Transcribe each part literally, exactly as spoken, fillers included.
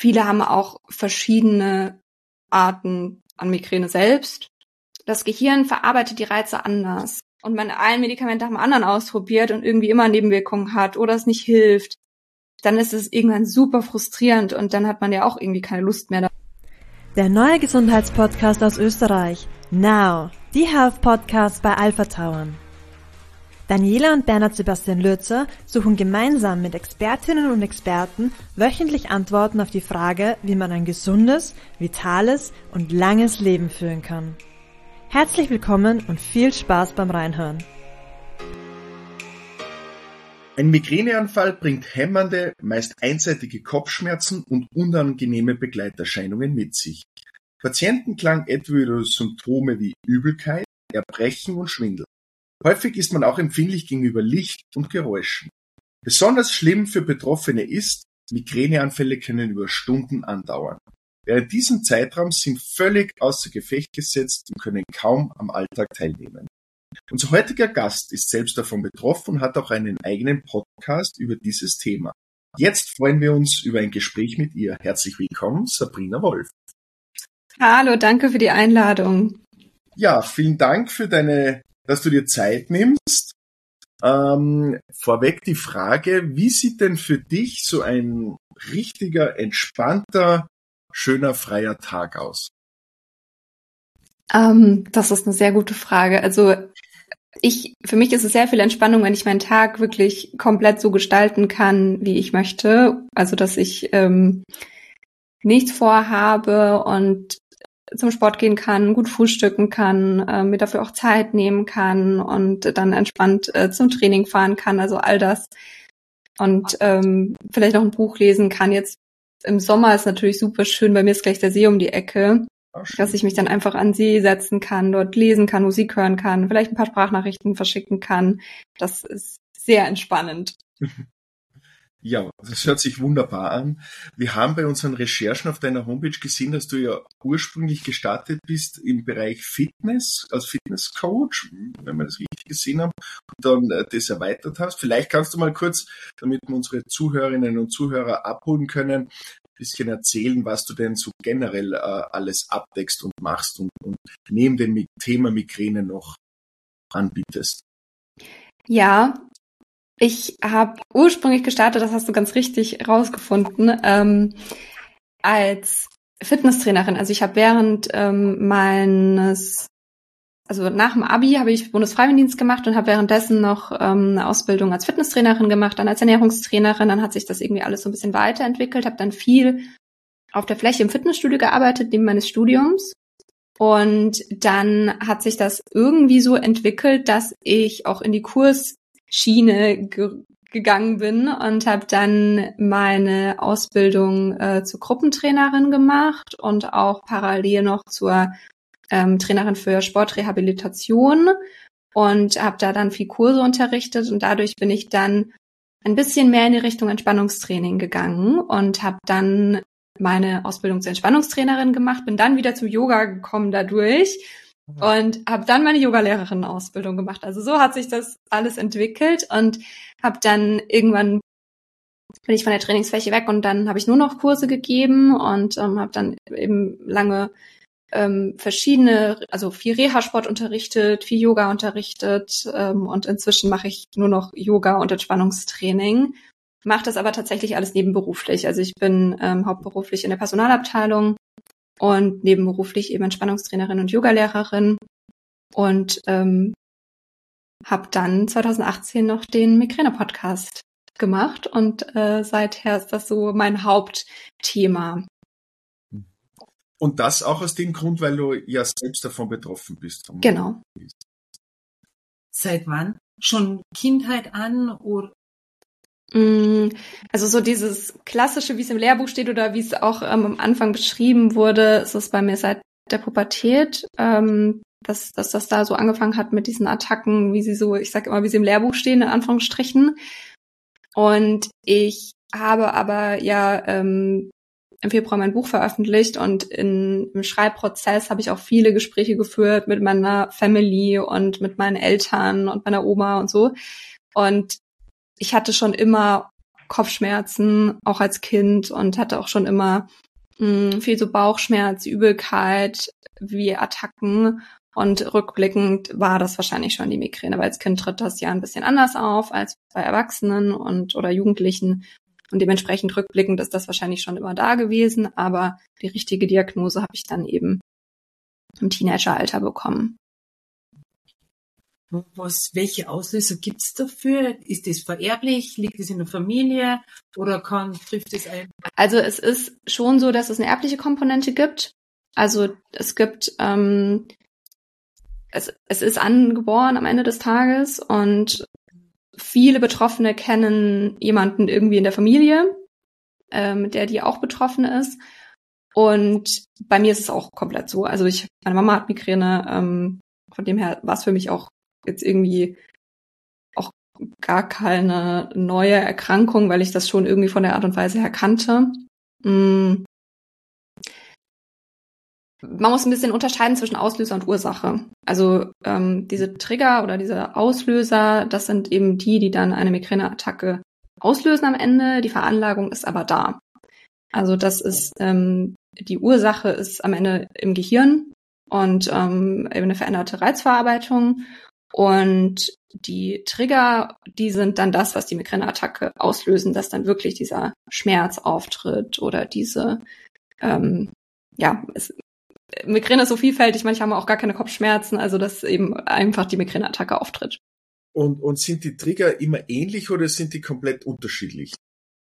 viele haben auch verschiedene Arten an Migräne selbst. Das Gehirn verarbeitet die Reize anders. Und man ein Medikament nach dem anderen ausprobiert und irgendwie immer Nebenwirkungen hat oder es nicht hilft, dann ist es irgendwann super frustrierend und dann hat man ja auch irgendwie keine Lust mehr. Der neue Gesundheitspodcast aus Österreich. Now, die Health Podcast bei Alpha Tauern. Daniela und Bernhard Sebastian Lürzer suchen gemeinsam mit Expertinnen und Experten wöchentlich Antworten auf die Frage, wie man ein gesundes, vitales und langes Leben führen kann. Herzlich willkommen und viel Spaß beim Reinhören. Ein Migräneanfall bringt hämmernde, meist einseitige Kopfschmerzen und unangenehme Begleiterscheinungen mit sich. Patienten klagen etwa über Symptome wie Übelkeit, Erbrechen und Schwindel. Häufig ist man auch empfindlich gegenüber Licht und Geräuschen. Besonders schlimm für Betroffene ist, Migräneanfälle können über Stunden andauern. Während diesem Zeitraum sind völlig außer Gefecht gesetzt und können kaum am Alltag teilnehmen. Unser heutiger Gast ist selbst davon betroffen und hat auch einen eigenen Podcast über dieses Thema. Jetzt freuen wir uns über ein Gespräch mit ihr. Herzlich willkommen, Sabrina Wolf. Hallo, danke für die Einladung. Ja, vielen Dank für deine, dass du dir Zeit nimmst. Ähm, vorweg die Frage, wie sieht denn für dich so ein richtiger, entspannter, schöner, freier Tag aus? Ähm, das ist eine sehr gute Frage. Also ich, für mich ist es sehr viel Entspannung, wenn ich meinen Tag wirklich komplett so gestalten kann, wie ich möchte. Also dass ich ähm, nichts vorhabe und zum Sport gehen kann, gut frühstücken kann, äh, mir dafür auch Zeit nehmen kann und dann entspannt äh, zum Training fahren kann. Also all das. Und ähm, vielleicht noch ein Buch lesen kann. Jetzt im Sommer ist natürlich super schön. Bei mir ist gleich der See um die Ecke. Dass ich mich dann einfach an den See setzen kann, dort lesen kann, Musik hören kann, vielleicht ein paar Sprachnachrichten verschicken kann. Das ist sehr entspannend. Ja, das hört sich wunderbar an. Wir haben bei unseren Recherchen auf deiner Homepage gesehen, dass du ja ursprünglich gestartet bist im Bereich Fitness, als Fitnesscoach, wenn wir das richtig gesehen haben, und dann das erweitert hast. Vielleicht kannst du mal kurz, damit wir unsere Zuhörerinnen und Zuhörer abholen können, ein bisschen erzählen, was du denn so generell äh, alles abdeckst und machst und, und neben dem Thema Migräne noch anbietest. Ja, ich habe ursprünglich gestartet, das hast du ganz richtig rausgefunden, ähm, als Fitnesstrainerin. Also ich habe während ähm, meines, also nach dem Abi habe ich Bundesfreiwilligendienst gemacht und habe währenddessen noch ähm, eine Ausbildung als Fitnesstrainerin gemacht, dann als Ernährungstrainerin. Dann hat sich das irgendwie alles so ein bisschen weiterentwickelt, habe dann viel auf der Fläche im Fitnessstudio gearbeitet, neben meines Studiums. Und dann hat sich das irgendwie so entwickelt, dass ich auch in die Kursschiene ge- gegangen bin und habe dann meine Ausbildung äh, zur Gruppentrainerin gemacht und auch parallel noch zur ähm, Trainerin für Sportrehabilitation und habe da dann viel Kurse unterrichtet und dadurch bin ich dann ein bisschen mehr in die Richtung Entspannungstraining gegangen und habe dann meine Ausbildung zur Entspannungstrainerin gemacht, bin dann wieder zum Yoga gekommen dadurch und habe dann meine Yogalehrerin-Ausbildung gemacht. Also so hat sich das alles entwickelt und habe dann irgendwann bin ich von der Trainingsfläche weg und dann habe ich nur noch Kurse gegeben und ähm, habe dann eben lange ähm, verschiedene, also viel Reha-Sport unterrichtet, viel Yoga unterrichtet ähm, und inzwischen mache ich nur noch Yoga und Entspannungstraining. Mache das aber tatsächlich alles nebenberuflich. Also ich bin ähm, hauptberuflich in der Personalabteilung und nebenberuflich eben Entspannungstrainerin und Yogalehrerin und ähm, habe dann zwanzig achtzehn noch den Migräne-Podcast gemacht und äh, seither ist das so mein Hauptthema. Und das auch aus dem Grund, weil du ja selbst davon betroffen bist. Genau. Seit wann? Schon Kindheit an oder? Also so dieses Klassische, wie es im Lehrbuch steht oder wie es auch ähm, am Anfang beschrieben wurde, ist es bei mir seit der Pubertät, ähm, dass, dass das da so angefangen hat mit diesen Attacken, wie sie so, ich sag immer, wie sie im Lehrbuch stehen, in Anführungsstrichen. Und ich habe aber ja ähm, im Februar mein Buch veröffentlicht und in, im Schreibprozess habe ich auch viele Gespräche geführt mit meiner Family und mit meinen Eltern und meiner Oma und so. Und ich hatte schon immer Kopfschmerzen, auch als Kind, und hatte auch schon immer mh, viel so Bauchschmerz, Übelkeit, wie Attacken. Und rückblickend war das wahrscheinlich schon die Migräne, weil als Kind tritt das ja ein bisschen anders auf als bei Erwachsenen und oder Jugendlichen. Und dementsprechend rückblickend ist das wahrscheinlich schon immer da gewesen. Aber die richtige Diagnose habe ich dann eben im Teenageralter bekommen. Was, welche Auslöser gibt's dafür? Ist das vererblich? Liegt es in der Familie? Oder kann, trifft es ein? Also es ist schon so, dass es eine erbliche Komponente gibt. Also es gibt, ähm, es, es ist angeboren am Ende des Tages, und viele Betroffene kennen jemanden irgendwie in der Familie, äh, mit der die auch betroffen ist. Und bei mir ist es auch komplett so. Also ich, meine Mama hat Migräne, ähm, von dem her war es für mich auch jetzt irgendwie auch gar keine neue Erkrankung, weil ich das schon irgendwie von der Art und Weise her kannte. Mm. Man muss ein bisschen unterscheiden zwischen Auslöser und Ursache. Also ähm, diese Trigger oder diese Auslöser, das sind eben die, die dann eine Migräneattacke auslösen am Ende. Die Veranlagung ist aber da. Also das ist, ähm, die Ursache ist am Ende im Gehirn und ähm, eben eine veränderte Reizverarbeitung. Und die Trigger, die sind dann das, was die Migräneattacke auslösen, dass dann wirklich dieser Schmerz auftritt oder diese, ähm, ja, es, Migräne ist so vielfältig, manche haben auch gar keine Kopfschmerzen, also dass eben einfach die Migräneattacke auftritt. Und, und sind die Trigger immer ähnlich oder sind die komplett unterschiedlich?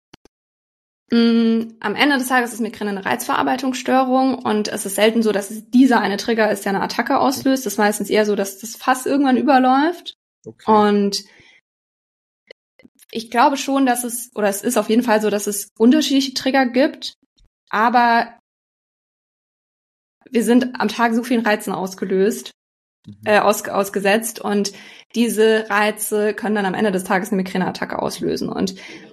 Mm, am Ende des Tages ist Migräne eine Reizverarbeitungsstörung, und es ist selten so, dass es dieser eine Trigger ist, der eine Attacke auslöst. Es ist meistens eher so, dass das Fass irgendwann überläuft. Okay. Und ich glaube schon, dass es, oder es ist auf jeden Fall so, dass es unterschiedliche Trigger gibt, aber wir sind am Tag so vielen Reizen ausgelöst, mhm. äh, aus, ausgesetzt, und diese Reize können dann am Ende des Tages eine Migräneattacke auslösen. Und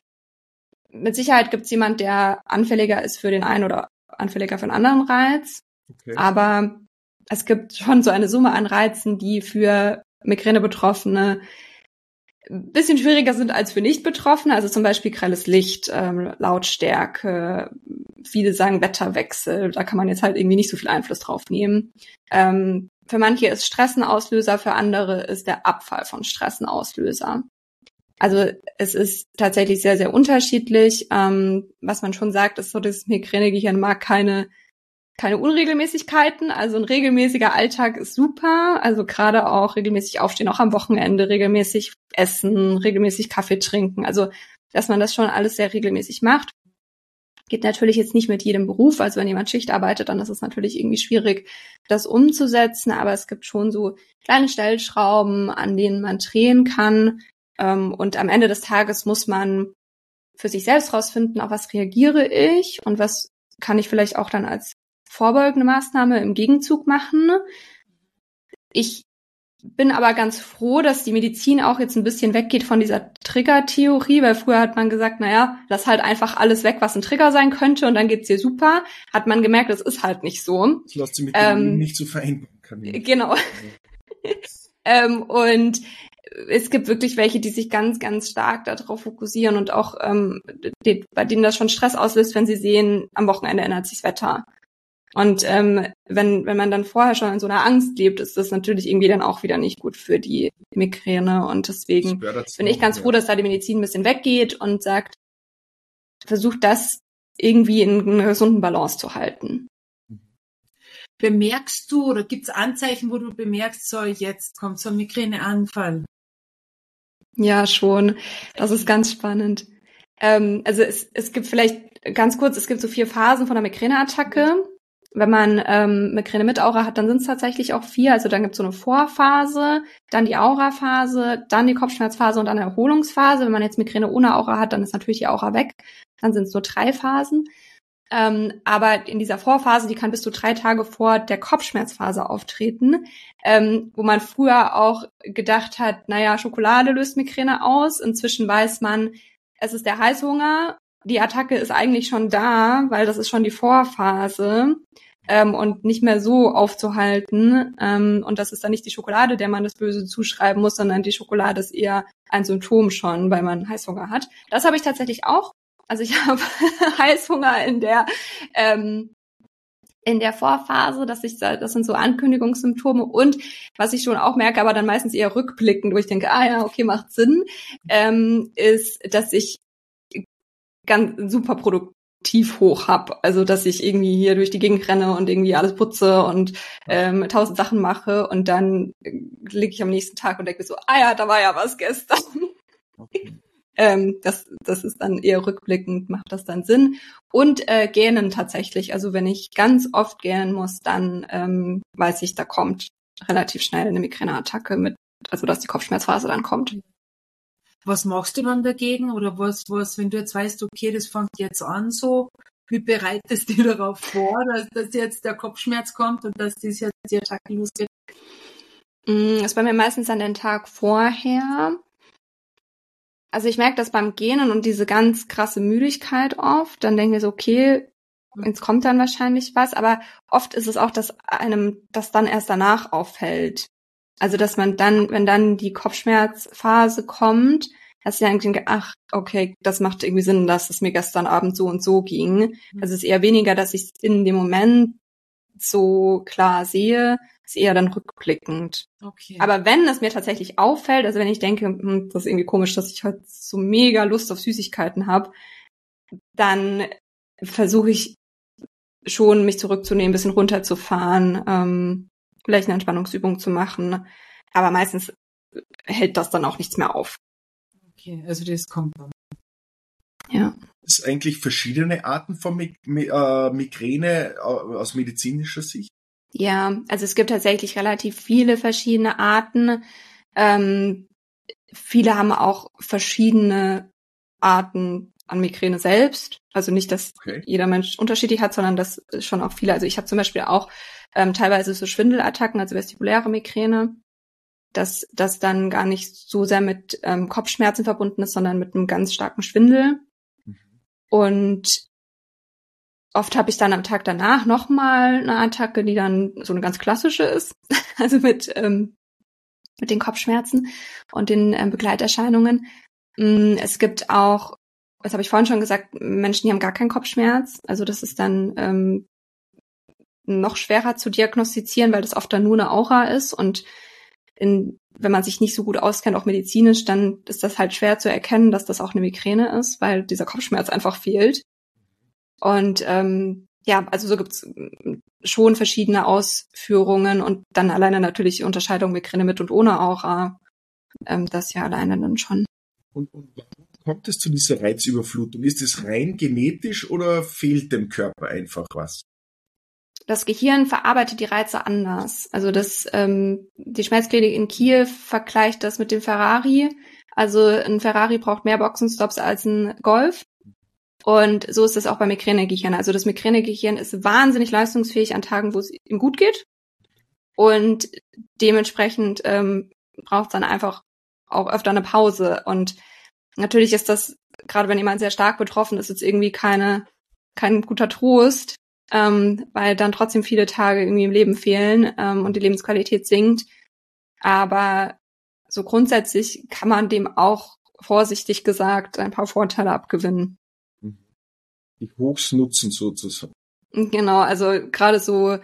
mit Sicherheit gibt es jemand, der anfälliger ist für den einen oder anfälliger für einen anderen Reiz. Okay. Aber es gibt schon so eine Summe an Reizen, die für Migräne-Betroffene ein bisschen schwieriger sind als für Nicht-Betroffene. Also zum Beispiel grelles Licht, ähm, Lautstärke, viele sagen Wetterwechsel. Da kann man jetzt halt irgendwie nicht so viel Einfluss drauf nehmen. Ähm, für manche ist Stress ein Auslöser, für andere ist der Abfall von Stress ein Auslöser. Also es ist tatsächlich sehr, sehr unterschiedlich. Ähm, was man schon sagt, ist so, das Migränegehirn mag keine keine Unregelmäßigkeiten. Also ein regelmäßiger Alltag ist super. Also gerade auch regelmäßig aufstehen, auch am Wochenende, regelmäßig essen, regelmäßig Kaffee trinken. Also dass man das schon alles sehr regelmäßig macht. Geht natürlich jetzt nicht mit jedem Beruf. Also wenn jemand Schicht arbeitet, dann ist es natürlich irgendwie schwierig, das umzusetzen. Aber es gibt schon so kleine Stellschrauben, an denen man drehen kann. Und am Ende des Tages muss man für sich selbst rausfinden, auf was reagiere ich und was kann ich vielleicht auch dann als vorbeugende Maßnahme im Gegenzug machen. Ich bin aber ganz froh, dass die Medizin auch jetzt ein bisschen weggeht von dieser Trigger-Theorie, weil früher hat man gesagt, naja, lass halt einfach alles weg, was ein Trigger sein könnte, und dann geht's dir super. Hat man gemerkt, das ist halt nicht so. Das lässt sich mit dem ähm, nicht so vereinbaren kann. Genau. ähm, und es gibt wirklich welche, die sich ganz, ganz stark darauf fokussieren und auch ähm, die, bei denen das schon Stress auslöst, wenn sie sehen, am Wochenende ändert sich das Wetter. Und ähm, wenn wenn man dann vorher schon in so einer Angst lebt, ist das natürlich irgendwie dann auch wieder nicht gut für die Migräne. Und deswegen bin ich ganz froh, dass da die Medizin ein bisschen weggeht und sagt, versucht das irgendwie in einer gesunden Balance zu halten. Bemerkst du oder gibt es Anzeichen, wo du bemerkst, so jetzt kommt so ein Migräneanfall? Ja, schon. Das ist ganz spannend. Ähm, also es, es gibt vielleicht ganz kurz, es gibt so vier Phasen von der Migräneattacke. Wenn man ähm, Migräne mit Aura hat, dann sind es tatsächlich auch vier. Also dann gibt es so eine Vorphase, dann die Auraphase, dann die Kopfschmerzphase und dann eine Erholungsphase. Wenn man jetzt Migräne ohne Aura hat, dann ist natürlich die Aura weg. Dann sind es nur drei Phasen. Ähm, aber in dieser Vorphase, die kann bis zu drei Tage vor der Kopfschmerzphase auftreten, ähm, wo man früher auch gedacht hat, naja, Schokolade löst Migräne aus. Inzwischen weiß man, es ist der Heißhunger. Die Attacke ist eigentlich schon da, weil das ist schon die Vorphase. ähm, und nicht mehr so aufzuhalten. Ähm, und das ist dann nicht die Schokolade, der man das Böse zuschreiben muss, sondern die Schokolade ist eher ein Symptom schon, weil man Heißhunger hat. Das habe ich tatsächlich auch. Also ich habe Heißhunger in der ähm, in der Vorphase, dass ich, das sind so Ankündigungssymptome und was ich schon auch merke, aber dann meistens eher rückblickend, wo ich denke, ah ja, okay, macht Sinn, ähm, ist, dass ich ganz super produktiv hoch hab. Also, dass ich irgendwie hier durch die Gegend renne und irgendwie alles putze und ähm, tausend Sachen mache und dann liege ich am nächsten Tag und denke mir so, ah ja, da war ja was gestern. Okay. Ähm, das, das ist dann eher rückblickend, macht das dann Sinn. Und äh, gähnen tatsächlich. Also wenn ich ganz oft gähnen muss, dann ähm, weiß ich, da kommt relativ schnell eine Migräneattacke mit, also dass die Kopfschmerzphase dann kommt. Was machst du dann dagegen? Oder was, was, wenn du jetzt weißt, okay, das fängt jetzt an so, wie bereitest du dir darauf vor, dass, dass jetzt der Kopfschmerz kommt und dass das jetzt die Attacke losgeht? Das ist bei mir meistens an den Tag vorher. Also ich merke das beim Gähnen und diese ganz krasse Müdigkeit oft. Dann denke ich so, okay, jetzt kommt dann wahrscheinlich was. Aber oft ist es auch, dass einem das dann erst danach auffällt. Also dass man dann, wenn dann die Kopfschmerzphase kommt, dass ich dann denke, ach, okay, das macht irgendwie Sinn, dass es mir gestern Abend so und so ging. Also es ist eher weniger, dass ich es in dem Moment so klar sehe, ist eher dann rückblickend. Okay. Aber wenn es mir tatsächlich auffällt, also wenn ich denke, hm, das ist irgendwie komisch, dass ich heute so mega Lust auf Süßigkeiten habe, dann versuche ich schon, mich zurückzunehmen, ein bisschen runterzufahren, ähm, vielleicht eine Entspannungsübung zu machen. Aber meistens hält das dann auch nichts mehr auf. Okay, also das kommt dann. Ja. Es sind eigentlich verschiedene Arten von Mig- äh, Migräne aus medizinischer Sicht? Ja, also es gibt tatsächlich relativ viele verschiedene Arten. Ähm, viele haben auch verschiedene Arten an Migräne selbst. Also nicht, dass okay. jeder Mensch unterschiedlich hat, sondern das schon auch viele. Also ich habe zum Beispiel auch ähm, teilweise so Schwindelattacken, also vestibuläre Migräne, dass das dann gar nicht so sehr mit ähm, Kopfschmerzen verbunden ist, sondern mit einem ganz starken Schwindel. Mhm. Und oft habe ich dann am Tag danach nochmal eine Attacke, die dann so eine ganz klassische ist, also mit ähm, mit den Kopfschmerzen und den ähm, Begleiterscheinungen. Mm, es gibt auch, das habe ich vorhin schon gesagt, Menschen, die haben gar keinen Kopfschmerz. Also das ist dann ähm, noch schwerer zu diagnostizieren, weil das oft dann nur eine Aura ist und in, wenn man sich nicht so gut auskennt, auch medizinisch, dann ist das halt schwer zu erkennen, dass das auch eine Migräne ist, weil dieser Kopfschmerz einfach fehlt. Und ähm, ja, also so gibt's schon verschiedene Ausführungen und dann alleine natürlich die Unterscheidung Migräne mit und ohne Aura. Ähm, das ja alleine dann schon. Und, und warum kommt es zu dieser Reizüberflutung? Ist es rein genetisch oder fehlt dem Körper einfach was? Das Gehirn verarbeitet die Reize anders. Also das, ähm, die Schmerzklinik in Kiew vergleicht das mit dem Ferrari. Also ein Ferrari braucht mehr Boxenstops als ein Golf. Und so ist es auch beim Migränegehirn. Also das Migränegehirn ist wahnsinnig leistungsfähig an Tagen, wo es ihm gut geht. Und dementsprechend ähm, braucht es dann einfach auch öfter eine Pause. Und natürlich ist das, gerade wenn jemand sehr stark betroffen ist, jetzt irgendwie keine kein guter Trost, ähm, weil dann trotzdem viele Tage irgendwie im Leben fehlen ähm, und die Lebensqualität sinkt. Aber so grundsätzlich kann man dem auch vorsichtig gesagt ein paar Vorteile abgewinnen. Die Hochs nutzen sozusagen. Genau, also gerade so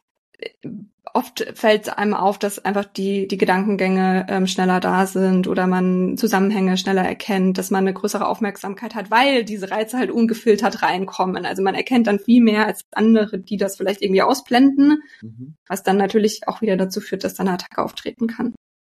oft fällt es einem auf, dass einfach die die Gedankengänge ähm, schneller da sind oder man Zusammenhänge schneller erkennt, dass man eine größere Aufmerksamkeit hat, weil diese Reize halt ungefiltert reinkommen. Also man erkennt dann viel mehr als andere, die das vielleicht irgendwie ausblenden, mhm. was dann natürlich auch wieder dazu führt, dass dann eine Attacke auftreten kann.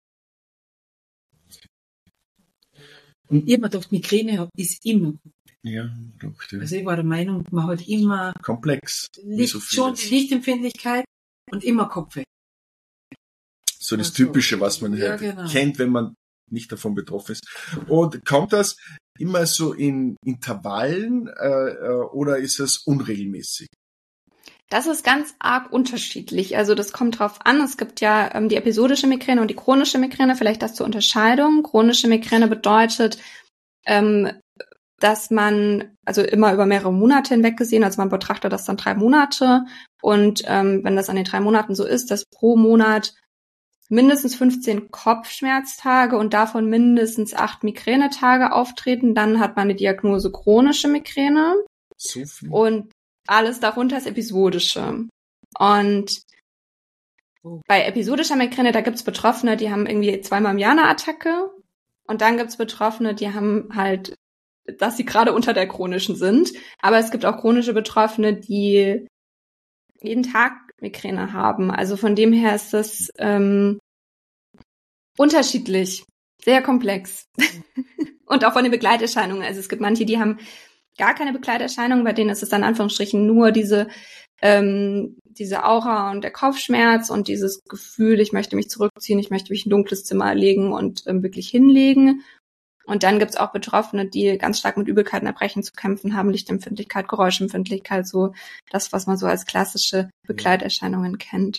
Und ich habe mir gedacht, Migräne ist immer. Ja, doch. Ja. Also ich war der Meinung, man hat immer komplex. Licht, so schon die Lichtempfindlichkeit und immer Kopfweh. So das also, Typische, was man ja, halt genau. kennt, wenn man nicht davon betroffen ist. Und kommt das immer so in Intervallen äh, oder ist es unregelmäßig? Das ist ganz arg unterschiedlich. Also das kommt drauf an. Es gibt ja ähm, die episodische Migräne und die chronische Migräne. Vielleicht das zur Unterscheidung. Chronische Migräne bedeutet, ähm, dass man, also immer über mehrere Monate hinweg gesehen, also man betrachtet das dann drei Monate Und ähm, wenn das an den drei Monaten so ist, dass pro Monat mindestens fünfzehn Kopfschmerztage und davon mindestens acht Migränetage auftreten, dann hat man die Diagnose chronische Migräne. So viel. Und alles darunter ist episodische. Und bei episodischer Migräne, da gibt's Betroffene, die haben irgendwie zweimal im Jahr eine Attacke. Und dann gibt's Betroffene, die haben halt, dass sie gerade unter der chronischen sind. Aber es gibt auch chronische Betroffene, die jeden Tag Migräne haben. Also von dem her ist das ähm, unterschiedlich, sehr komplex. Und auch von den Begleiterscheinungen. Also es gibt manche, die haben gar keine Begleiterscheinungen, bei denen ist es dann in Anführungsstrichen nur diese ähm, diese Aura und der Kopfschmerz und dieses Gefühl, ich möchte mich zurückziehen, ich möchte mich in ein dunkles Zimmer legen und ähm, wirklich hinlegen. Und dann gibt's auch Betroffene, die ganz stark mit Übelkeit und Erbrechen zu kämpfen haben, Lichtempfindlichkeit, Geräuschempfindlichkeit, so das, was man so als klassische Begleiterscheinungen kennt.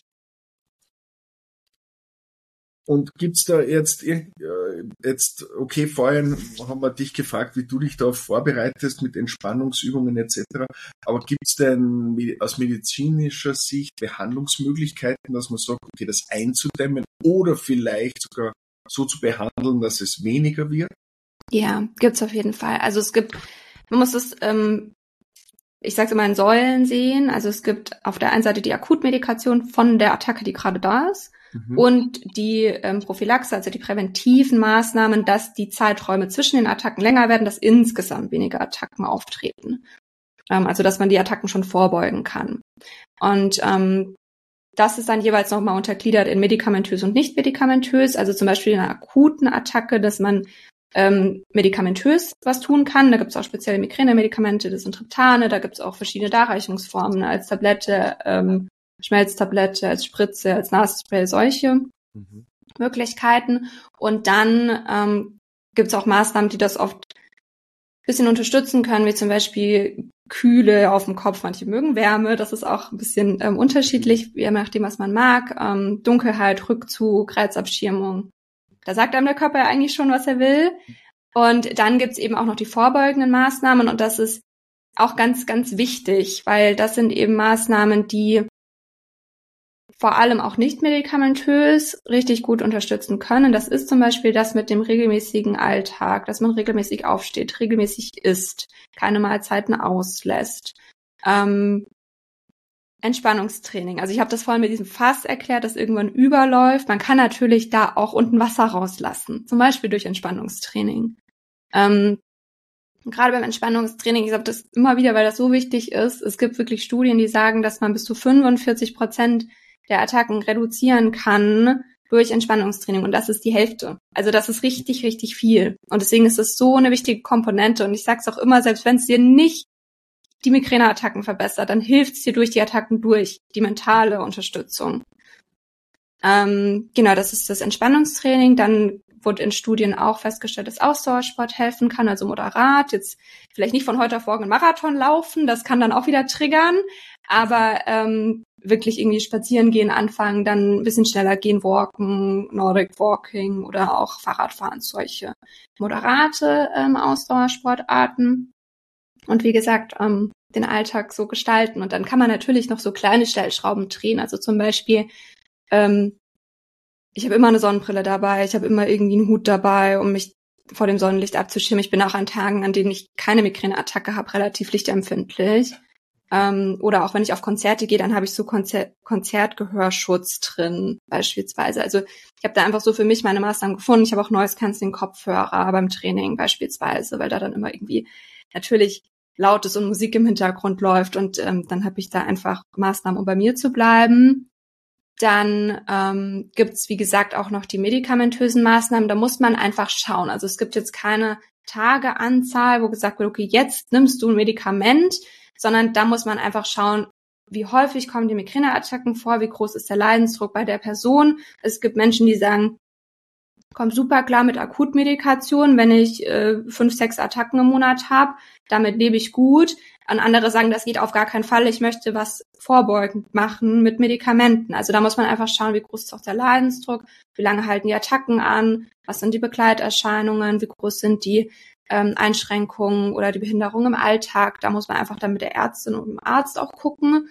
Und gibt's da jetzt, äh, jetzt, okay, vorhin haben wir dich gefragt, wie du dich da vorbereitest mit Entspannungsübungen et cetera. Aber gibt's denn aus medizinischer Sicht Behandlungsmöglichkeiten, dass man sagt, okay, das einzudämmen oder vielleicht sogar so zu behandeln, dass es weniger wird? Ja, gibt's auf jeden Fall. Also es gibt, man muss es, ähm, ich sag's immer in Säulen sehen. Also es gibt auf der einen Seite die Akutmedikation von der Attacke, die gerade da ist, mhm. und die ähm, Prophylaxe, also die präventiven Maßnahmen, dass die Zeiträume zwischen den Attacken länger werden, dass insgesamt weniger Attacken auftreten. Ähm, also dass man die Attacken schon vorbeugen kann. Und ähm, das ist dann jeweils nochmal untergliedert in medikamentös und nicht medikamentös. Also zum Beispiel in einer akuten Attacke, dass man ähm, medikamentös was tun kann. Da gibt es auch spezielle Migränemedikamente, das sind Triptane, da gibt es auch verschiedene Darreichungsformen als Tablette, ähm, Schmelztablette, als Spritze, als Nasenspray, solche mhm. Möglichkeiten. Und dann ähm, gibt es auch Maßnahmen, die das oft ein bisschen unterstützen können, wie zum Beispiel Kühle auf dem Kopf. Manche mögen Wärme, das ist auch ein bisschen ähm, unterschiedlich, je nachdem, was man mag. Ähm, Dunkelheit, Rückzug, Reizabschirmung. Da sagt einem der Körper ja eigentlich schon, was er will. Und dann gibt's eben auch noch die vorbeugenden Maßnahmen. Und das ist auch ganz, ganz wichtig, weil das sind eben Maßnahmen, die vor allem auch nicht medikamentös richtig gut unterstützen können. Das ist zum Beispiel das mit dem regelmäßigen Alltag, dass man regelmäßig aufsteht, regelmäßig isst, keine Mahlzeiten auslässt. Ähm, Entspannungstraining. Also ich habe das vorhin mit diesem Fass erklärt, das irgendwann überläuft. Man kann natürlich da auch unten Wasser rauslassen, zum Beispiel durch Entspannungstraining. Ähm, gerade beim Entspannungstraining, ich sage das immer wieder, weil das so wichtig ist, es gibt wirklich Studien, die sagen, dass man bis zu fünfundvierzig Prozent der Attacken reduzieren kann durch Entspannungstraining. Und das ist die Hälfte. Also das ist richtig, richtig viel. Und deswegen ist es so eine wichtige Komponente. Und ich sage es auch immer, selbst wenn es dir nicht die Migräneattacken verbessert, dann hilft es dir durch die Attacken durch, die mentale Unterstützung. Ähm, genau, das ist das Entspannungstraining. Dann wurde in Studien auch festgestellt, dass Ausdauersport helfen kann, also moderat. Jetzt vielleicht nicht von heute auf morgen einen Marathon laufen, das kann dann auch wieder triggern, aber ähm, wirklich irgendwie spazieren gehen anfangen, dann ein bisschen schneller gehen, walken, Nordic Walking oder auch Fahrradfahren, solche moderate ähm, Ausdauersportarten. Und wie gesagt, ähm, den Alltag so gestalten. Und dann kann man natürlich noch so kleine Stellschrauben drehen. Also zum Beispiel, ähm, ich habe immer eine Sonnenbrille dabei, ich habe immer irgendwie einen Hut dabei, um mich vor dem Sonnenlicht abzuschirmen. Ich bin auch an Tagen, an denen ich keine Migräneattacke habe, relativ lichtempfindlich. Ähm, oder auch wenn ich auf Konzerte gehe, dann habe ich so Konzer- Konzertgehörschutz drin beispielsweise. Also ich habe da einfach so für mich meine Maßnahmen gefunden. Ich habe auch Noise Cancelling Kopfhörer beim Training beispielsweise, weil da dann immer irgendwie natürlich Lautes und Musik im Hintergrund läuft und ähm, dann habe ich da einfach Maßnahmen, um bei mir zu bleiben. Dann ähm, gibt's wie gesagt, auch noch die medikamentösen Maßnahmen. Da muss man einfach schauen. Also es gibt jetzt keine Tageanzahl, wo gesagt wird, okay, jetzt nimmst du ein Medikament, sondern da muss man einfach schauen, wie häufig kommen die Migräneattacken vor, wie groß ist der Leidensdruck bei der Person. Es gibt Menschen, die sagen, komm super klar mit Akutmedikation, wenn ich äh, fünf, sechs Attacken im Monat habe, damit lebe ich gut. Und andere sagen, das geht auf gar keinen Fall, ich möchte was vorbeugend machen mit Medikamenten. Also da muss man einfach schauen, wie groß ist auch der Leidensdruck, wie lange halten die Attacken an, was sind die Begleiterscheinungen, wie groß sind die ähm, Einschränkungen oder die Behinderung im Alltag. Da muss man einfach dann mit der Ärztin und dem Arzt auch gucken.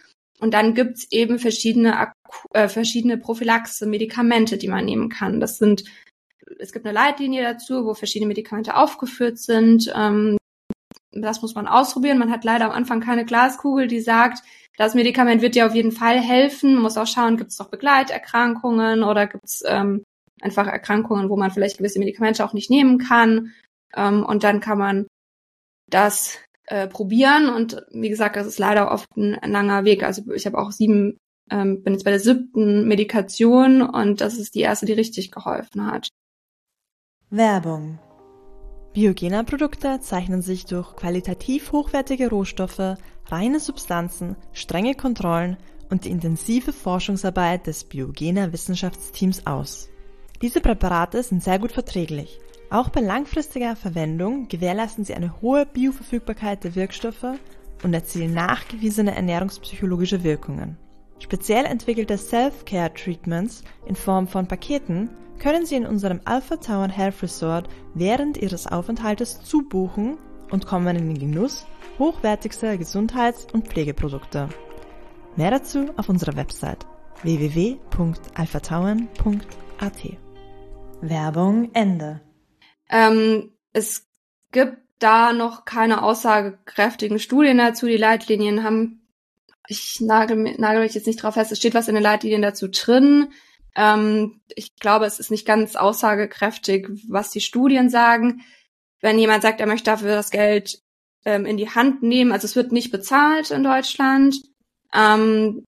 Und dann gibt's eben verschiedene, Aku- äh, verschiedene Prophylaxe-Medikamente, die man nehmen kann. Das sind, es gibt eine Leitlinie dazu, wo verschiedene Medikamente aufgeführt sind. Ähm, das muss man ausprobieren. Man hat leider am Anfang keine Glaskugel, die sagt, das Medikament wird dir auf jeden Fall helfen. Man muss auch schauen, gibt es noch Begleiterkrankungen oder gibt es ähm, einfach Erkrankungen, wo man vielleicht gewisse Medikamente auch nicht nehmen kann. Ähm, und dann kann man das äh, probieren. Und wie gesagt, das ist leider oft ein, ein langer Weg. Also ich habe auch sieben, ähm, bin jetzt bei der siebten Medikation und das ist die erste, die richtig geholfen hat. Werbung. Biogena-Produkte zeichnen sich durch qualitativ hochwertige Rohstoffe, reine Substanzen, strenge Kontrollen und die intensive Forschungsarbeit des Biogena-Wissenschaftsteams aus. Diese Präparate sind sehr gut verträglich. Auch bei langfristiger Verwendung gewährleisten sie eine hohe Bioverfügbarkeit der Wirkstoffe und erzielen nachgewiesene ernährungspsychologische Wirkungen. Speziell entwickelte Self-Care-Treatments in Form von Paketen können Sie in unserem Alpha Tauern Health Resort während Ihres Aufenthaltes zubuchen und kommen in den Genuss hochwertigster Gesundheits- und Pflegeprodukte. Mehr dazu auf unserer Website w w w punkt alpha tauern punkt a t. Werbung Ende. Ähm, es gibt da noch keine aussagekräftigen Studien dazu. Die Leitlinien haben, ich nagel, nagel mich jetzt nicht drauf fest, es steht was in den Leitlinien dazu drin. Ähm, ich glaube, es ist nicht ganz aussagekräftig, was die Studien sagen. Wenn jemand sagt, er möchte dafür das Geld ähm, in die Hand nehmen, also es wird nicht bezahlt in Deutschland. Ähm,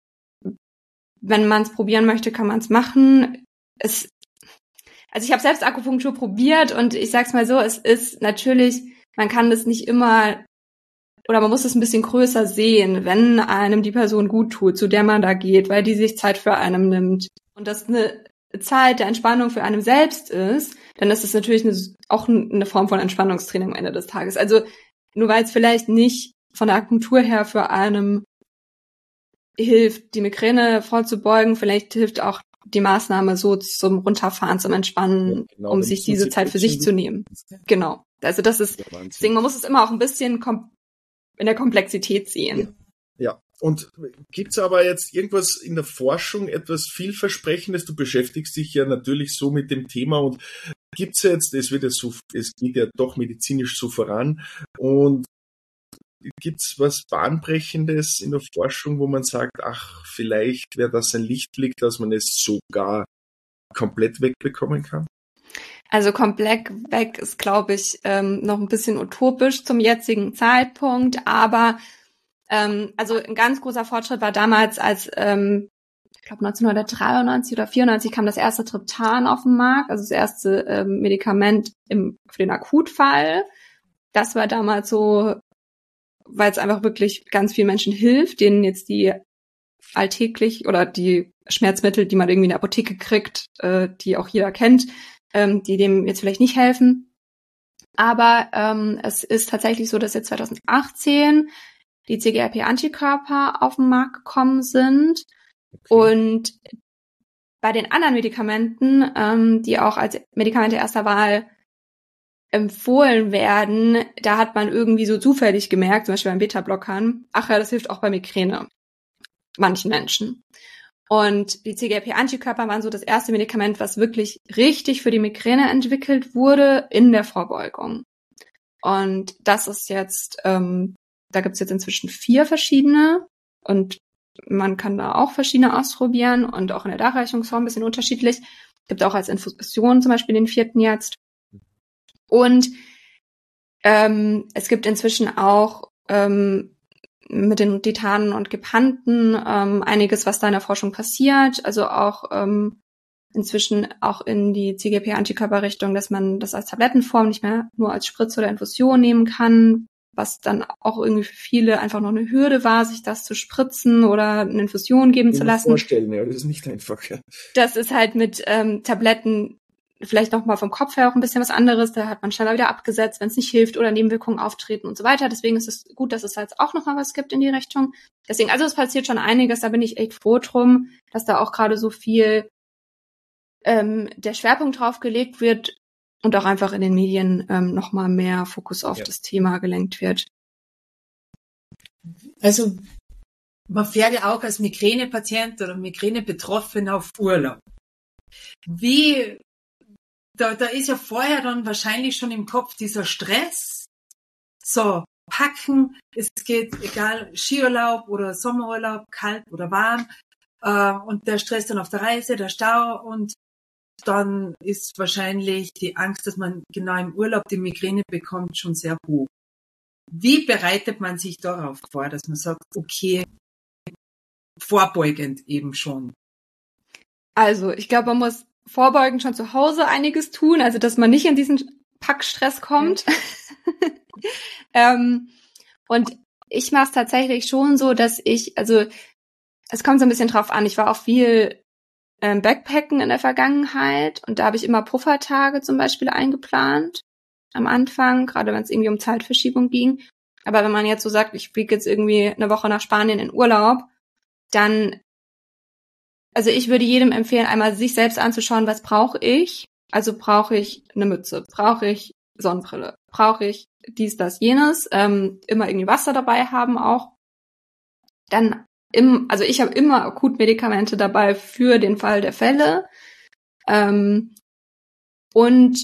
wenn man es probieren möchte, kann man es machen. Es, also ich habe selbst Akupunktur probiert und ich sag's mal so, es ist natürlich, man kann das nicht immer, oder man muss es ein bisschen größer sehen, wenn einem die Person gut tut, zu der man da geht, weil die sich Zeit für einen nimmt. Und das eine Zeit der Entspannung für einem selbst ist, dann ist es natürlich eine, auch eine Form von Entspannungstraining am Ende des Tages. Also nur weil es vielleicht nicht von der Akupunktur her für einem hilft, die Migräne vorzubeugen, vielleicht hilft auch die Maßnahme so zum Runterfahren, zum Entspannen, Ja, genau, um da sich müssen diese Sie Zeit für sich plötzlich- zu nehmen. Genau. Also das ist, Ja, Wahnsinn. deswegen, man muss es immer auch ein bisschen kom- in der Komplexität sehen. Ja, und gibt's aber jetzt irgendwas in der Forschung, etwas vielversprechendes? Du beschäftigst dich ja natürlich so mit dem Thema und gibt's jetzt, es wird ja so, es geht ja doch medizinisch so voran und gibt's was Bahnbrechendes in der Forschung, wo man sagt, ach, vielleicht wäre das ein Lichtblick, dass man es sogar komplett wegbekommen kann? Also komplett weg ist, glaube ich, ähm, noch ein bisschen utopisch zum jetzigen Zeitpunkt, aber ähm, also ein ganz großer Fortschritt war damals, als ähm, ich glaube neunzehnhundertdreiundneunzig oder vierundneunzig kam das erste Triptan auf den Markt, also das erste ähm, Medikament im, für den Akutfall. Das war damals so, weil es einfach wirklich ganz vielen Menschen hilft, denen jetzt die alltäglich oder die Schmerzmittel, die man irgendwie in der Apotheke kriegt, äh, die auch jeder kennt, ähm, die dem jetzt vielleicht nicht helfen. Aber ähm, es ist tatsächlich so, dass jetzt zweitausendachtzehn die C G R P-Antikörper auf den Markt gekommen sind. Okay. Und bei den anderen Medikamenten, ähm, die auch als Medikamente erster Wahl empfohlen werden, da hat man irgendwie so zufällig gemerkt, zum Beispiel beim Beta-Blockern, ach ja, das hilft auch bei Migräne manchen Menschen. Und die C G R P-Antikörper waren so das erste Medikament, was wirklich richtig für die Migräne entwickelt wurde in der Vorbeugung. Und das ist jetzt, ähm, da gibt's jetzt inzwischen vier verschiedene und man kann da auch verschiedene ausprobieren und auch in der Darreichungsform ein bisschen unterschiedlich. Gibt auch als Infusion zum Beispiel den vierten jetzt. Und ähm, es gibt inzwischen auch ähm, mit den Titanen und Gepanten ähm, einiges, was da in der Forschung passiert. Also auch ähm, inzwischen auch in die C G R P-Antikörperrichtung, dass man das als Tablettenform nicht mehr nur als Spritze oder Infusion nehmen kann, was dann auch irgendwie für viele einfach noch eine Hürde war, sich das zu spritzen oder eine Infusion geben Ich zu kann mir lassen. vorstellen, ja, das ist nicht einfach. Ja. Das ist halt mit ähm, Tabletten vielleicht noch mal vom Kopf her auch ein bisschen was anderes. Da hat man schneller wieder abgesetzt, wenn es nicht hilft oder Nebenwirkungen auftreten und so weiter. Deswegen ist es gut, dass es jetzt auch noch mal was gibt in die Richtung. Deswegen, also es passiert schon einiges. Da bin ich echt froh drum, dass da auch gerade so viel ähm, der Schwerpunkt drauf gelegt wird und auch einfach in den Medien ähm, noch mal mehr Fokus auf Ja. das Thema gelenkt wird. Also Man fährt ja auch als Migränepatient oder Migräne-Betroffener auf Urlaub. Wie, da, da ist ja vorher dann wahrscheinlich schon im Kopf dieser Stress. So, packen, es geht, egal, Skiurlaub oder Sommerurlaub, kalt oder warm, äh, und der Stress dann auf der Reise, der Stau, und dann ist wahrscheinlich die Angst, dass man genau im Urlaub die Migräne bekommt, schon sehr hoch. Wie bereitet man sich darauf vor, dass man sagt, okay, vorbeugend eben schon? Also, ich glaube, man muss vorbeugend schon zu Hause einiges tun, also dass man nicht in diesen Packstress kommt. Mhm. ähm, und ich mache es tatsächlich schon so, dass ich, also es kommt so ein bisschen drauf an, ich war auch viel ähm, Backpacken in der Vergangenheit und da habe ich immer Puffertage zum Beispiel eingeplant am Anfang, gerade wenn es irgendwie um Zeitverschiebung ging. Aber wenn man jetzt so sagt, ich fliege jetzt irgendwie eine Woche nach Spanien in Urlaub, dann, also ich würde jedem empfehlen, einmal sich selbst anzuschauen, was brauche ich? Also brauche ich eine Mütze, brauche ich Sonnenbrille, brauche ich dies, das, jenes, ähm, immer irgendwie Wasser dabei haben auch. Dann, im, also ich habe immer Akutmedikamente dabei für den Fall der Fälle. Ähm, und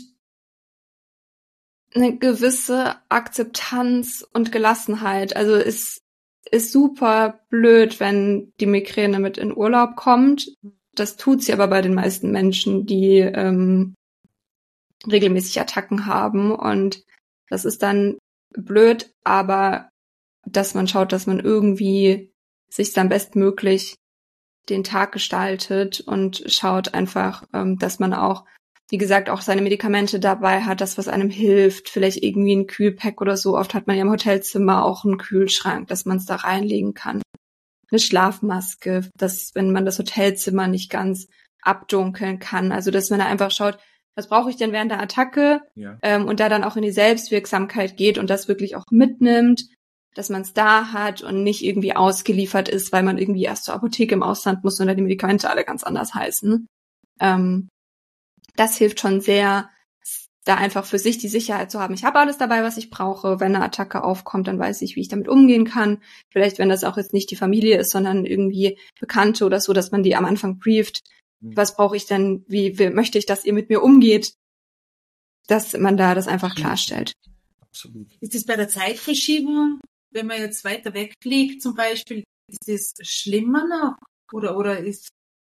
eine gewisse Akzeptanz und Gelassenheit. Also es ist super blöd, wenn die Migräne mit in Urlaub kommt. Das tut sie aber bei den meisten Menschen, die ähm, regelmäßig Attacken haben. Und das ist dann blöd, aber dass man schaut, dass man irgendwie sich dann bestmöglich den Tag gestaltet und schaut einfach, ähm, dass man auch, wie gesagt, auch seine Medikamente dabei hat, das, was einem hilft, vielleicht irgendwie ein Kühlpack oder so. Oft hat man ja im Hotelzimmer auch einen Kühlschrank, dass man es da reinlegen kann. Eine Schlafmaske, dass, wenn man das Hotelzimmer nicht ganz abdunkeln kann, also dass man da einfach schaut, was brauche ich denn während der Attacke, ja. ähm, und da dann auch in die Selbstwirksamkeit geht und das wirklich auch mitnimmt, dass man es da hat und nicht irgendwie ausgeliefert ist, weil man irgendwie erst zur Apotheke im Ausland muss und da die Medikamente alle ganz anders heißen. Ähm, das hilft schon sehr, da einfach für sich die Sicherheit zu haben. Ich habe alles dabei, was ich brauche. Wenn eine Attacke aufkommt, dann weiß ich, wie ich damit umgehen kann. Vielleicht, wenn das auch jetzt nicht die Familie ist, sondern irgendwie Bekannte oder so, dass man die am Anfang brieft. Mhm. Was brauche ich denn? Wie, wie möchte ich, dass ihr mit mir umgeht? Dass man da das einfach klarstellt. Absolut. Ist es bei der Zeitverschiebung, wenn man jetzt weiter wegfliegt zum Beispiel, ist das schlimmer noch? Oder, oder ist...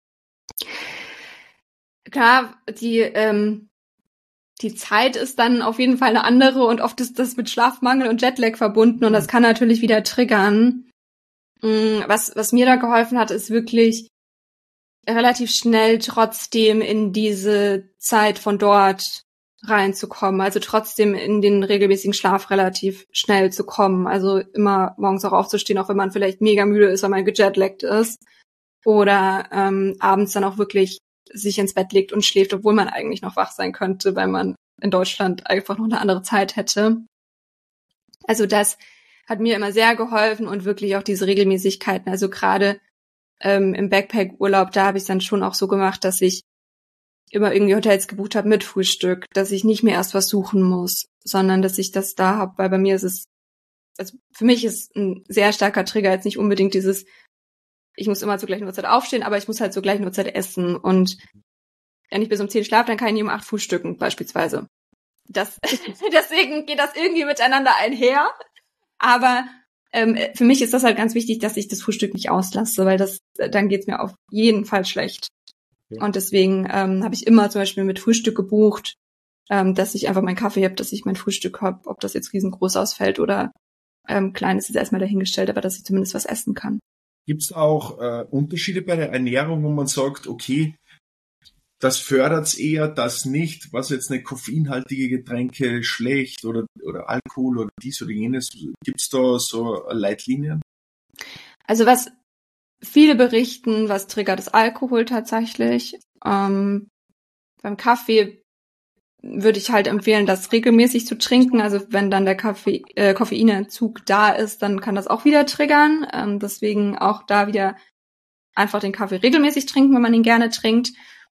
Klar, die, ähm, die Zeit ist dann auf jeden Fall eine andere und oft ist das mit Schlafmangel und Jetlag verbunden und das kann natürlich wieder triggern. Was, was mir da geholfen hat, ist wirklich relativ schnell trotzdem in diese Zeit von dort reinzukommen, also trotzdem in den regelmäßigen Schlaf relativ schnell zu kommen, also immer morgens auch aufzustehen, auch wenn man vielleicht mega müde ist, weil man gejetlaggt ist oder ähm, abends dann auch wirklich sich ins Bett legt und schläft, obwohl man eigentlich noch wach sein könnte, weil man in Deutschland einfach noch eine andere Zeit hätte. Also das hat mir immer sehr geholfen und wirklich auch diese Regelmäßigkeiten, also gerade ähm, im Backpack-Urlaub, da habe ich es dann schon auch so gemacht, dass ich immer irgendwie Hotels gebucht habe mit Frühstück, dass ich nicht mehr erst was suchen muss, sondern dass ich das da habe, weil bei mir ist es, also für mich ist ein sehr starker Trigger jetzt nicht unbedingt dieses, ich muss immer zur gleichen Uhrzeit aufstehen, aber ich muss halt zur gleichen Uhrzeit essen und wenn ich bis um zehn schlafe, dann kann ich nie um acht frühstücken beispielsweise. Das, deswegen geht das irgendwie miteinander einher, aber ähm, für mich ist das halt ganz wichtig, dass ich das Frühstück nicht auslasse, weil das dann geht's mir auf jeden Fall schlecht. Ja. Und deswegen ähm, habe ich immer zum Beispiel mit Frühstück gebucht, ähm, dass ich einfach meinen Kaffee habe, dass ich mein Frühstück habe, ob das jetzt riesengroß ausfällt oder ähm, klein ist, ist erstmal dahingestellt, aber dass ich zumindest was essen kann. Gibt es auch äh, Unterschiede bei der Ernährung, wo man sagt, okay, das fördert es eher, das nicht, was jetzt eine koffeinhaltige Getränke schlecht oder oder Alkohol oder dies oder jenes, gibt es da so Leitlinien? Also was viele berichten, was triggert, ist Alkohol tatsächlich. Ähm, beim Kaffee würde ich halt empfehlen, das regelmäßig zu trinken. Also wenn dann der Kaffee, äh, Koffeinentzug da ist, dann kann das auch wieder triggern. Ähm, deswegen auch da wieder einfach den Kaffee regelmäßig trinken, wenn man ihn gerne trinkt.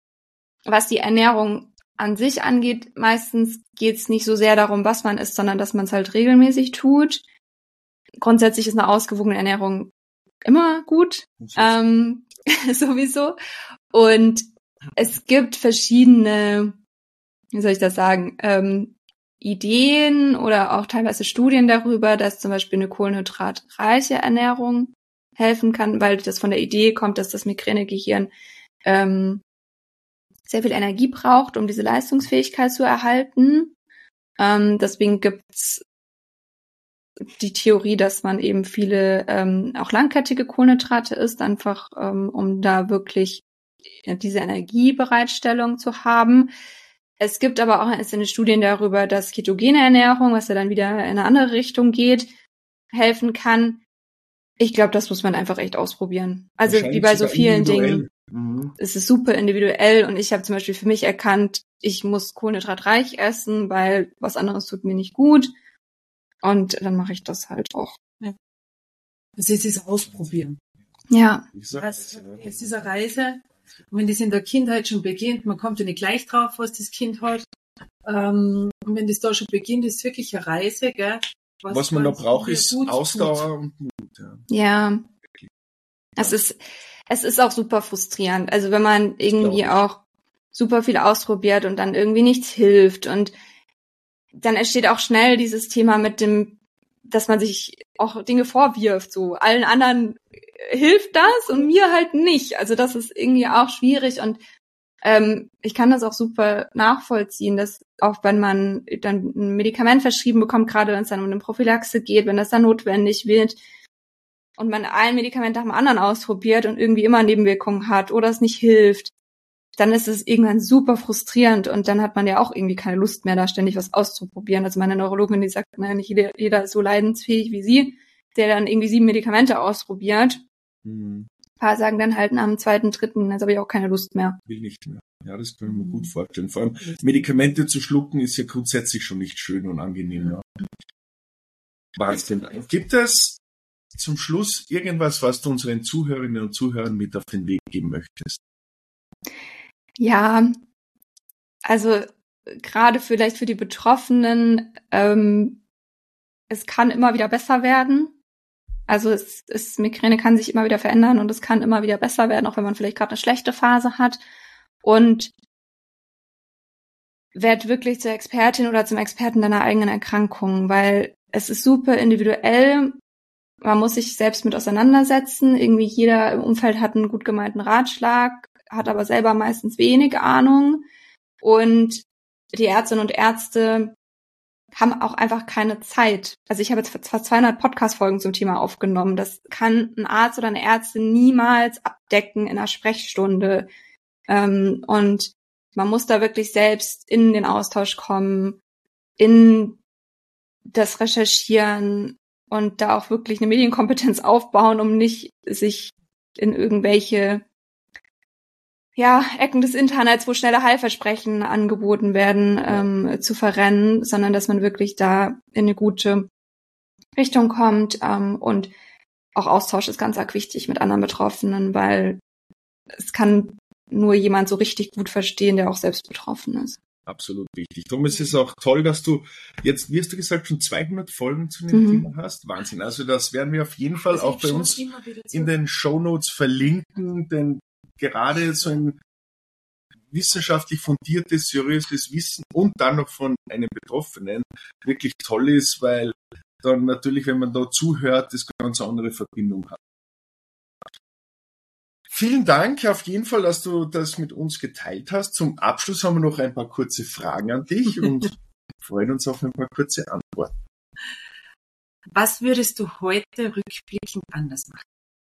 Was die Ernährung an sich angeht, meistens geht es nicht so sehr darum, was man isst, sondern dass man es halt regelmäßig tut. Grundsätzlich ist eine ausgewogene Ernährung immer gut, ähm, sowieso. Und es gibt verschiedene, wie soll ich das sagen, ähm, Ideen oder auch teilweise Studien darüber, dass zum Beispiel eine kohlenhydratreiche Ernährung helfen kann, weil das von der Idee kommt, dass das Migränegehirn ähm, sehr viel Energie braucht, um diese Leistungsfähigkeit zu erhalten. Ähm, deswegen gibt's die Theorie, dass man eben viele ähm, auch langkettige Kohlenhydrate isst, einfach um, um da wirklich diese Energiebereitstellung zu haben. Es gibt aber auch einzelne Studien darüber, dass ketogene Ernährung, was ja dann wieder in eine andere Richtung geht, helfen kann. Ich glaube, das muss man einfach echt ausprobieren. Also wie bei so vielen Dingen. Mhm. Es ist super individuell und ich habe zum Beispiel für mich erkannt, ich muss kohlenhydratreich essen, weil was anderes tut mir nicht gut. Und dann mache ich das halt auch. Ja. Das ist es ausprobieren. Ja. Was, es ist eine Reise. Und wenn das in der Kindheit schon beginnt, man kommt ja nicht gleich drauf, was das Kind hat. Ähm, und wenn das da schon beginnt, ist es wirklich eine Reise, gell? Was, was man noch braucht, ist Ausdauer und Mut. Ja. ja. Es ist, es ist auch super frustrierend. Also wenn man irgendwie auch super viel ausprobiert und dann irgendwie nichts hilft und dann entsteht auch schnell dieses Thema mit dem, dass man sich auch Dinge vorwirft, so allen anderen hilft das und mir halt nicht. Also das ist irgendwie auch schwierig und ähm, ich kann das auch super nachvollziehen, dass auch wenn man dann ein Medikament verschrieben bekommt, gerade wenn es dann um eine Prophylaxe geht, wenn das dann notwendig wird und man ein Medikament nach dem anderen ausprobiert und irgendwie immer Nebenwirkungen hat oder es nicht hilft, dann ist es irgendwann super frustrierend und dann hat man ja auch irgendwie keine Lust mehr, da ständig was auszuprobieren. Also meine Neurologin, die sagt, naja, nicht jeder, jeder ist so leidensfähig wie sie, der dann irgendwie sieben Medikamente ausprobiert. Mhm. Ein paar sagen dann halt nach dem zweiten, dritten, jetzt habe ich auch keine Lust mehr. Will nicht mehr. Ja, das kann ich mir gut vorstellen. Vor allem Medikamente zu schlucken ist ja grundsätzlich schon nicht schön und angenehm. Ja. Wahnsinn. Gibt es zum Schluss irgendwas, was du unseren Zuhörerinnen und Zuhörern mit auf den Weg geben möchtest? Ja, also gerade vielleicht für die Betroffenen, ähm, es kann immer wieder besser werden. Also es, es Migräne kann sich immer wieder verändern und es kann immer wieder besser werden, auch wenn man vielleicht gerade eine schlechte Phase hat. Und werd wirklich zur Expertin oder zum Experten deiner eigenen Erkrankung, weil es ist super individuell. Man muss sich selbst mit auseinandersetzen. Irgendwie jeder im Umfeld hat einen gut gemeinten Ratschlag, hat aber selber meistens wenig Ahnung. Und die Ärztinnen und Ärzte haben auch einfach keine Zeit. Also ich habe jetzt fast zweihundert Podcast-Folgen zum Thema aufgenommen. Das kann ein Arzt oder eine Ärztin niemals abdecken in einer Sprechstunde. Ähm, und man muss da wirklich selbst in den Austausch kommen, in das Recherchieren und da auch wirklich eine Medienkompetenz aufbauen, um nicht sich in irgendwelche ja, Ecken des Internets, wo schnelle Heilversprechen angeboten werden, ähm, zu verrennen, sondern dass man wirklich da in eine gute Richtung kommt. Ähm, und auch Austausch ist ganz arg wichtig mit anderen Betroffenen, weil es kann nur jemand so richtig gut verstehen, der auch selbst betroffen ist. Absolut wichtig. Darum ist es auch toll, dass du jetzt, wie hast du gesagt, schon zweihundert Folgen zu dem mhm. Thema hast. Wahnsinn. Also das werden wir auf jeden Fall das auch bei uns in den Shownotes verlinken, denn gerade so ein wissenschaftlich fundiertes, seriöses Wissen und dann noch von einem Betroffenen wirklich toll ist, weil dann natürlich, wenn man da zuhört, das ganz andere Verbindung hat. Vielen Dank auf jeden Fall, dass du das mit uns geteilt hast. Zum Abschluss haben wir noch ein paar kurze Fragen an dich und freuen uns auf ein paar kurze Antworten. Was würdest du heute rückblickend anders machen?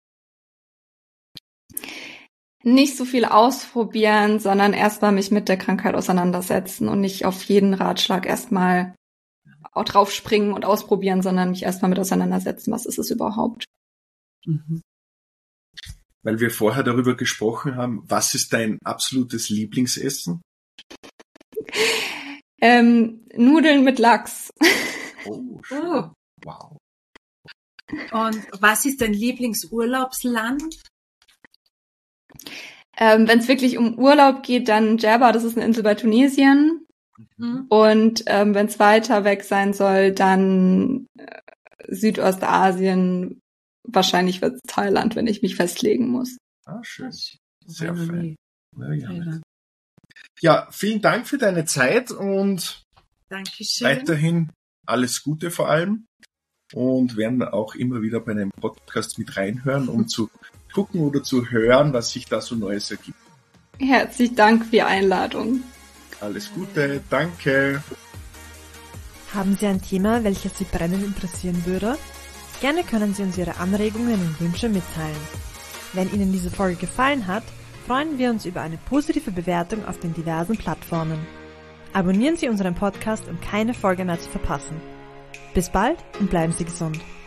Nicht so viel ausprobieren, sondern erstmal mich mit der Krankheit auseinandersetzen und nicht auf jeden Ratschlag erstmal auch draufspringen und ausprobieren, sondern mich erstmal mit auseinandersetzen, was ist es überhaupt. Mhm. Weil wir vorher darüber gesprochen haben, was ist dein absolutes Lieblingsessen? ähm, Nudeln mit Lachs. Oh, schön. Wow. Und was ist dein Lieblingsurlaubsland? Ähm, wenn es wirklich um Urlaub geht, dann Djerba, das ist eine Insel bei Tunesien. Mhm. Und ähm, wenn es weiter weg sein soll, dann äh, Südostasien, wahrscheinlich wird es Thailand, wenn ich mich festlegen muss. Ah, schön. Sehr Sehr fein. fein. Ja, ja. ja, vielen Dank für deine Zeit und Dankeschön. weiterhin alles Gute vor allem. Und werden auch immer wieder bei einem Podcast mit reinhören, um zu gucken oder zu hören, was sich da so Neues ergibt. Herzlichen Dank für die Einladung. Alles Gute, danke. Haben Sie ein Thema, welches Sie brennend interessieren würde? Gerne können Sie uns Ihre Anregungen und Wünsche mitteilen. Wenn Ihnen diese Folge gefallen hat, freuen wir uns über eine positive Bewertung auf den diversen Plattformen. Abonnieren Sie unseren Podcast, um keine Folge mehr zu verpassen. Bis bald und bleiben Sie gesund.